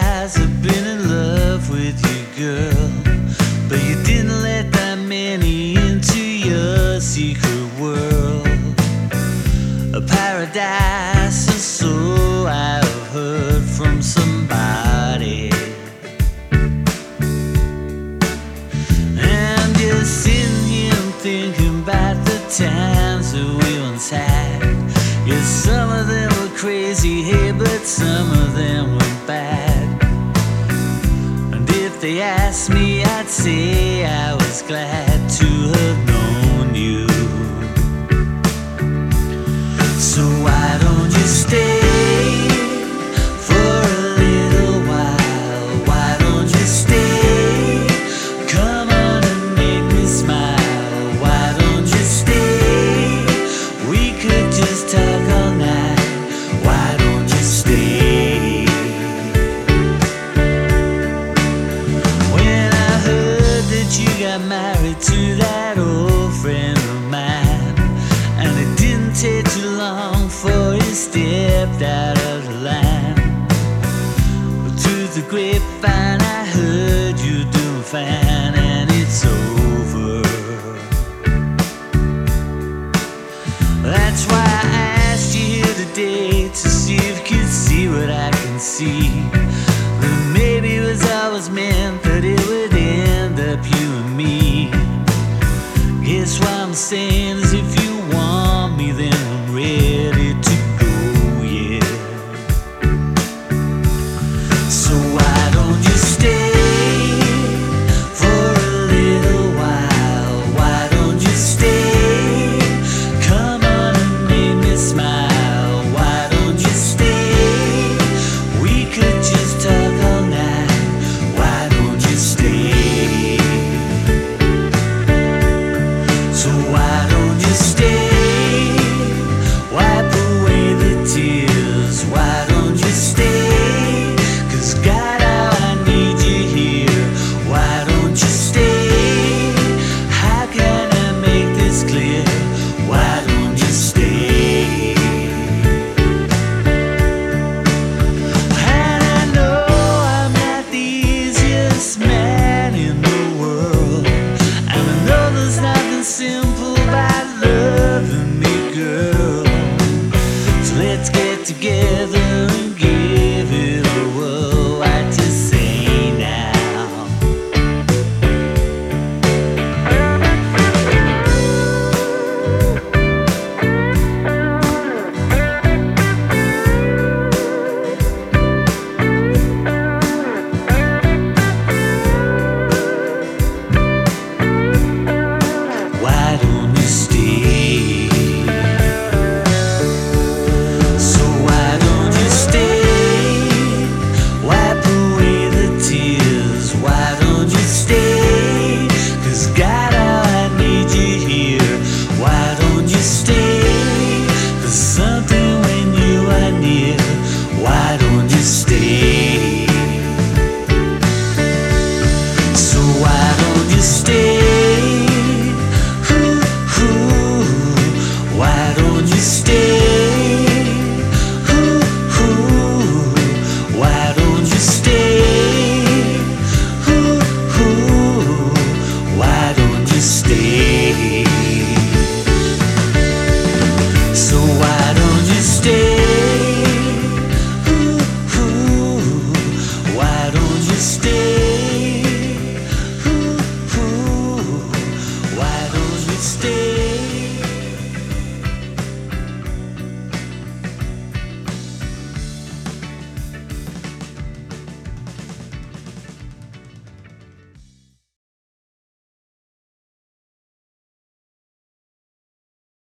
guys have been in love with you, girl, but you didn't let that many into your secret world. A paradise, or so I've heard from somebody. And you're sitting here and thinking about the times that we once had. Yeah, some of them were crazy, hey, but some of them were bad. And if they asked me, I'd say I was glad to have known you. So why don't you stay for a little while? Why don't you stay? Come on and make me smile. Why don't you stay? We could just talk all night. Why don't you stay? When I heard that you got married to that old friend of mine, and it didn't take too long for he stepped out of the line. But through the grapevine I heard you doing fine, and it's over. That's why I asked you here today, to see if you could see what I can see. That maybe it was always meant that it would end up you and me. Guess what I'm saying is, if you want me, then I'm ready to go, yeah. So why don't you stay for a little while? Why don't you stay? Come on and make me smile. Why don't you stay? We could just talk all night. Why don't you stay? So why don't you stay? Wipe away the tears. Why don't you stay? 'Cause God, how I need you here. Why don't you stay? How can I make this clear? Why don't you stay? And I know I'm not the easiest man in the world, and I know there's nothing simple about loving me, girl. So let's get together and give it a whirl. I just say now. Why don't you stay? So why don't you stay? Wipe away the tears. Why don't you stay? 'Cause God, how I need you here. Why don't you stay? There's something when you are near. Why don't you stay? So why don't you stay? Why don't you stay? Why don't you stay?